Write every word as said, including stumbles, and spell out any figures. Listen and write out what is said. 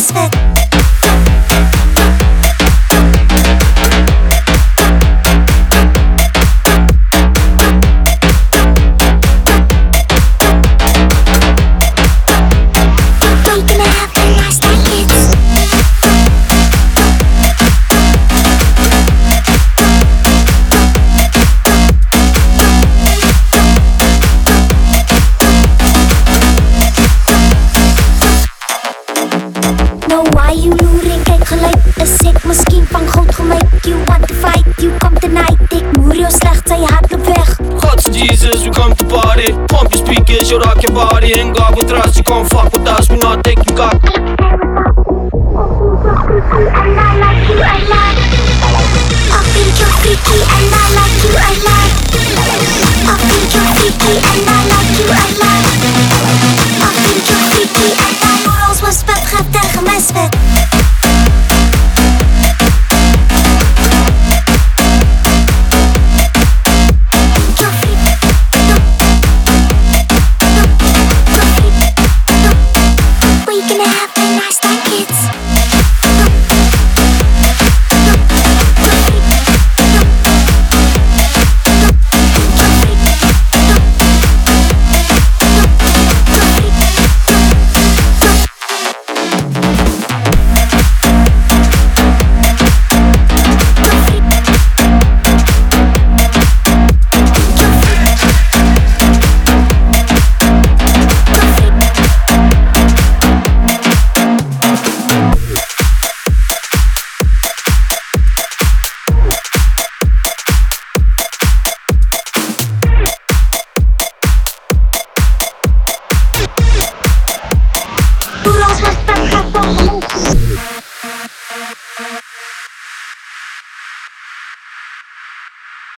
spit. Why you loering, kyk gelyk. Is ek miskien van goud gemaak? You want to fight, you come tonight. Ek moer jou slecht, sy hart loop weg. God's Jesus, we come to party. Pump your speakers, you rock your body. Ain't God we trust, you come fuck with us, we not taking cock.